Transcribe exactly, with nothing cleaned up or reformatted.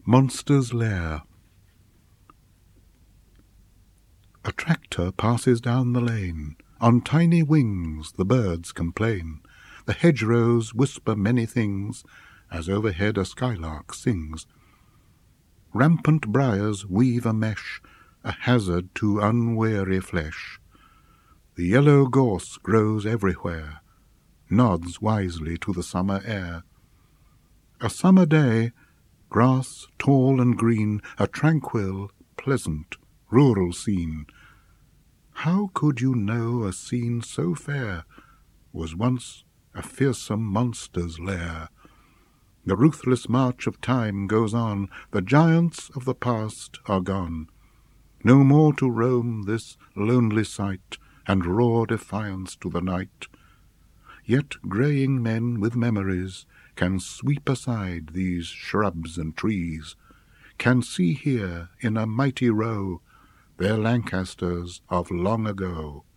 Monster's Lair. A tractor passes down the lane. On tiny wings the birds complain. The hedgerows whisper many things, as overhead a skylark sings. Rampant briars weave a mesh, a hazard to unwary flesh. The yellow gorse grows everywhere, nods wisely to the summer air. A summer day, grass tall and green, a tranquil, pleasant, rural scene. How could you know a scene so fair was once a fearsome monster's lair? The ruthless march of time goes on, the giants of the past are gone. No more to roam this lonely site, and roar defiance to the night. Yet greying men with memories can sweep aside these shrubs and trees, can see here in a mighty row their Lancasters of long ago.